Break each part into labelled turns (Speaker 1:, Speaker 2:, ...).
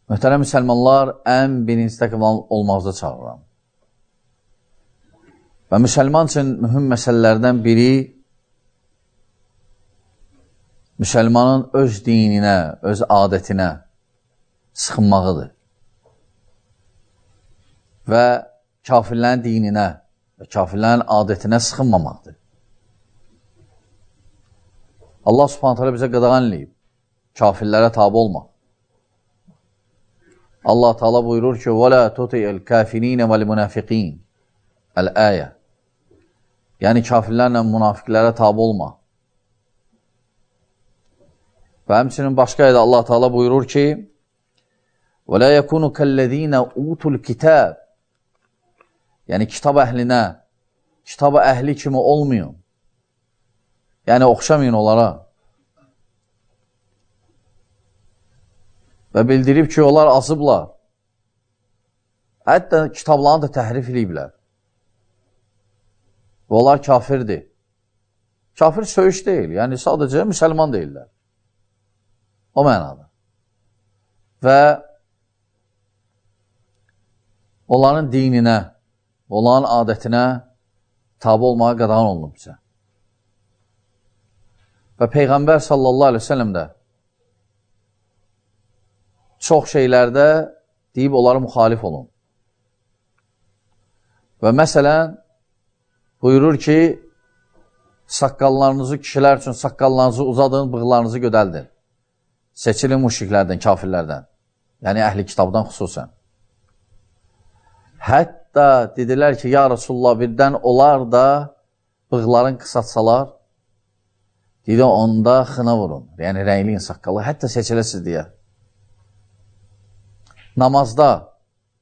Speaker 1: Möhtərəm müsəlmanlar, ən birinci təqva olmaqda çağırıram. Və müsəlman üçün mühüm məsələlərdən biri müsəlmanın öz dininə, öz adətinə sıxınmağıdır. Və kafirlərin dininə və kafirlərin adətinə sıxınmamaqdır. Allah subhanət hələ bizə qadağan eləyib, kafirlərə tabi olmaq. Allah Teala buyurur ki, وَلَا تُطِعِ الْكَافِرِينَ وَالْمُنَافِقِينَ Əl-Əyə. Yəni, kafirlərlə münafiqlərə tabi olma. Və həmçinin başqa ayədə Allah Teala buyurur ki, وَلَا يَكُونُ كَالَّذ۪ينَ اُوتُوا الْكِتَابِ Yəni, kitab əhlinə, kitab əhli kimi olmayın. Yəni, oxşamayın onlara. Və bildirib ki, onlar azıblar. Hətta kitablarını da təhrif ediblər. Və onlar kafirdir. Kafir söyüş deyil, yəni sadəcə müsəlman deyirlər. O mənada. Və onların dininə, onların adətinə tabi olmağa qadağan olunub bizə. Və Peyğəmbər sallallahu aleyhi ve sellem də çox şeylərdə deyib onları müxalif olun. Və məsələn, buyurur ki, saqqallarınızı, kişilər üçün saqqallarınızı uzadın, bığlarınızı gödəldin. Seçilin müşriklərdən, kafirlərdən. Yəni, əhli kitabdan xüsusən. Hətta dedilər ki, ya Rasulullah, birdən onlar da bığların qısaltsalar, dedi, onda xına vurun. Yəni, rəyliyin saqqalı, hətta seçiləsiz deyə. Namazda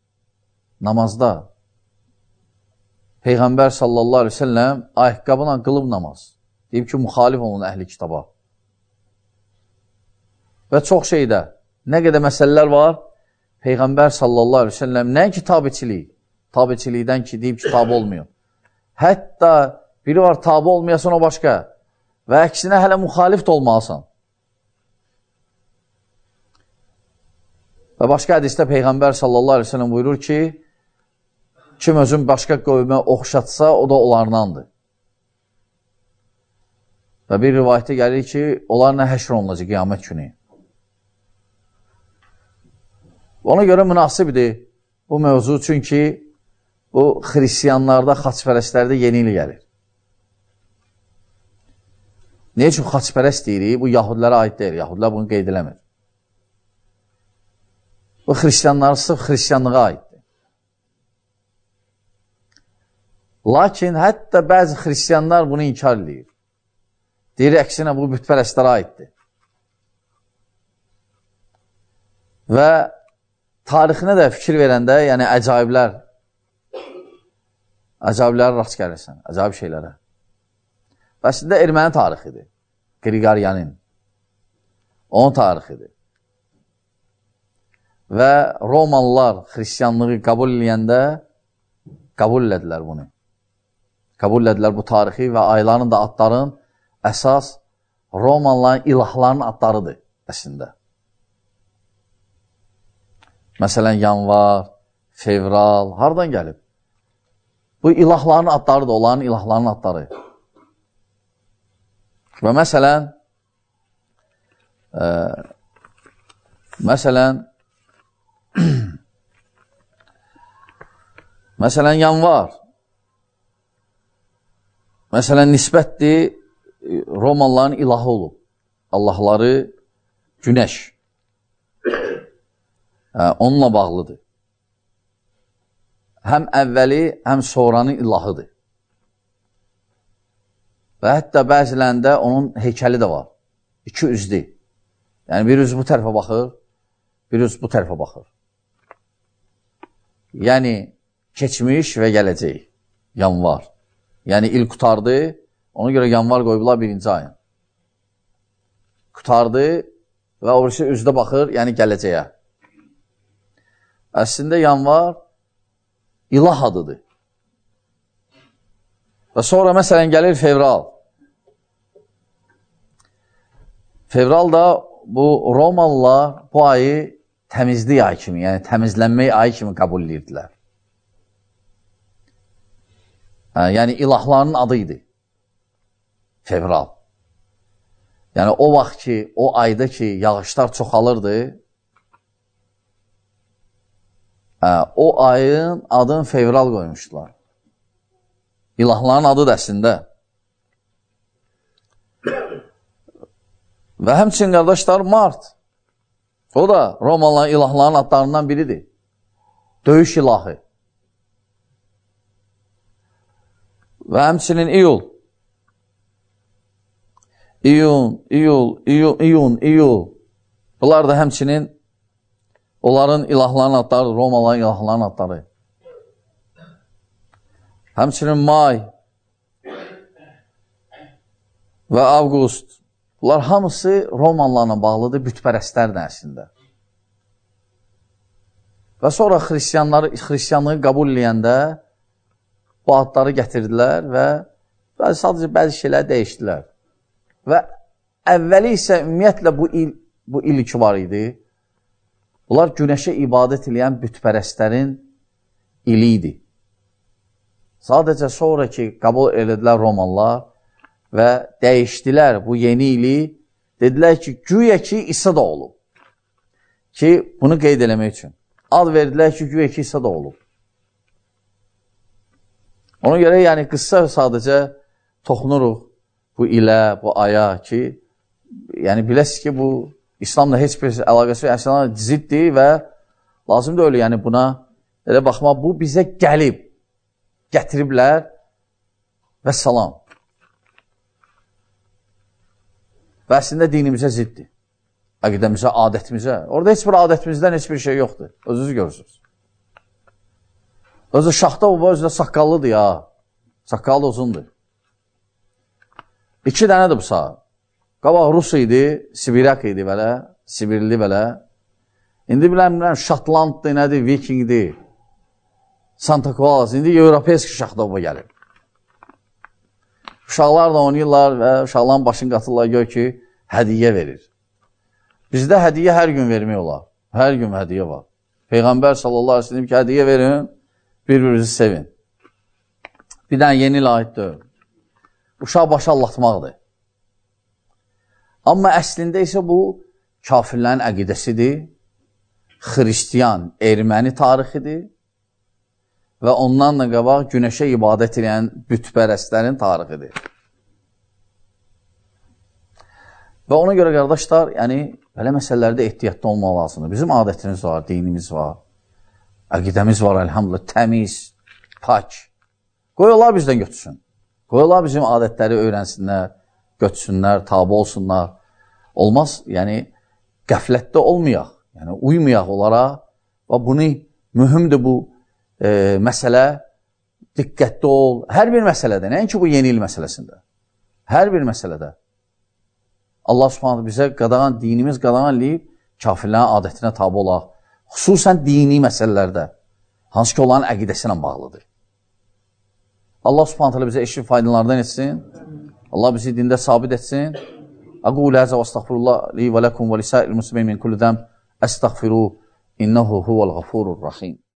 Speaker 1: Peyğəmbər sallallahu aleyhi ve sellem ayaqqabıyla qılıb namaz. Deyib ki, müxalif olun əhli kitaba. Və çox şeydə, nə qədər məsələlər var, Peyğəmbər sallallahu aleyhi ve sellem nəinki tabiçilikdən ki, deyib ki, tabi olmuyor. Hətta biri var, tabi olmayasan o başqa və əksinə hələ müxalif də olmalısan. Və başqa hədisdə Peyğəmbər sallallahu aleyhi ve sellem buyurur ki, kim özün başqa qövmə oxşatsa, o da onlardandır. Və bir rivayətdə gəlir ki, onlarla həşr olunacaq qiyamət günü. Ona görə münasibdir bu mövzu, çünki bu xristiyanlarda, xaçpərəstlərdə yeni il gəlir. Nə üçün xaçpərəst deyirik? Bu yahudilərə aid deyil, yahudilər bunu qeyd eləmir. Bu xristiyanlar sırf xristiyanlığa aiddir. Lakin hətta bəzi xristiyanlar bunu inkar edir. Deyir, əksinə bu bütpərəstlərə aiddir. Və tarixinə də fikir verəndə, yəni əcaiblərə rast gəlirsən, əcaib şeylərə. Və əslində erməni tarixidir, Qriqoryanın. Onun tarixidir. Və Romalılar xristiyanlığı qəbul eləyəndə qəbul elədilər bunu. Qəbul elədilər bu tarixi və ayların da adların əsas Romalıların ilahların adlarıdır əslində. Məsələn, yanvar, fevral, hardan gəlib? Bu ilahların adlarıdır, onların ilahların adları. Və məsələn, yanvar. Məsələn, nisbətdir Romalıların ilahı olub. Allahları günəş. Onunla bağlıdır. Həm əvvəli, həm sonranın ilahıdır. Və hətta bəzilərində onun heykəli də var. 2 üzdü. Yəni, bir üz bu tərəfə baxır, bir üz bu tərəfə baxır. Yəni, keçmiş və gələcək. Yanvar. Yəni, il qutardı, ona görə yanvar qoyublar 1-ci ayın. Qutardı və orası üzdə baxır, yəni gələcəyə. Əslində, yanvar ilah adıdır. Və sonra məsələn gəlir fevral. Fevral da bu Romalılar bu ayı təmizlik ayı kimi, yəni təmizlənmək ayı kimi qəbul edirdilər. Yəni ilahların adı idi. Fevral. Yəni o vaxt ki, o ayda ki, yağışlar çoxalırdı, o ayın adını fevral qoymuşdular. İlahların adı da əslində. Və həmçinin qardaşlar, Mart. O da Romalıların ilahların adlarından biridir. Döyüş ilahı. Və həmçinin İyul. İyul. Bunlar da həmçinin onların ilahların adları, Romalıların ilahların adları. Həmçinin May və Avqust. Bunlar hamısı Romalılarla bağlıdır, bütpərəstlərlə əslində. Və sonra xristiyanlığı qəbul edəndə bu adları gətirdilər və sadəcə bəzi şeylər dəyişdilər. Və əvvəli isə ümumiyyətlə bu ilk var idi. Bunlar günəşə ibadət edən bütpərəstlərin ili idi. Sadəcə sonraki qəbul edildilər Romalılar və dəyişdilər bu yeni ili. Dedilər ki, güya ki, İsa da olub. Ki, bunu qeyd eləmək üçün. Ad verdilər ki, güya ki, İsa da olub. Ona görə, yəni, qıssa sadəcə toxunuruq bu ilə, bu aya ki, yəni, biləsiz ki, bu İslamla heç bir əlaqəsi əslən ziddir və lazım da öyle, yəni, buna elə baxmaq, bu bizə gəlib, gətiriblər və salam. Və əslində dinimizə ziddir. Əqidəmizə, adətimizə. Orada heç bir adətimizdən heç bir şey yoxdur. Özünüz görürsünüz. Özü şaxta baba, özü də saqqallıdır ya. Saqqallı uzundur. 2 dənədir bu saat. Qabaq Rus idi, Sibiryak idi belə, Sibirli belə. İndi biləm, Şatlanddır, nədir, Vikingdir, Santa Claus, indi Evropeski şaxta baba gəlir. Uşaqlar da oynayırlar və uşaqların başını qatırlar, gör ki, hədiyyə verir. Bizdə hədiyyə hər gün vermək olar. Hər gün hədiyyə var. Peyğəmbər sallallahu aleyhi ve sellem ki, hədiyyə verin, bir-birinizi sevin. Bir dənə yeni ilə aiddir. Uşaq başı allatmaqdır. Amma əslində isə bu kafirlərin əqidəsidir, xristiyan, erməni tarixidir və ondan da qabaq günəşə ibadət edən bütpərəstlərin tarixidir. Və ona görə qardaşlar, yəni belə məsələlərdə ehtiyatlı olmaq lazımdır. Bizim adətimiz var, dinimiz var, əqidəmiz var, əlhamdülillah, təmiz, pak. Qoyurlar bizdən götürsün. Qoyurlar bizim adətləri öyrənsinlər, götürsünlər, tabi olsunlar. Olmaz, yəni qəflətdə olmayaq, yəni uymayaq onlara və bunu mühümdür bu məsələ, diqqətli ol, hər bir məsələdə, nəinki bu yeni il məsələsində, hər bir məsələdə. Allah subhanahu bizə qadağan, dinimiz qadağan eləyib, kafirlərin adətinə tabi olaq, xüsusən dini məsələlərdə, hansı ki onların əqidəsi ilə bağlıdır. Allah subhanahu bizə eşit faydalardan etsin, Allah bizi dində sabit etsin. Aqulu həzə və estağfirullah li və ləkum və lisa'il muslimin min kulli zəm, əstəğfiru, innehu huvel gafurur rahim.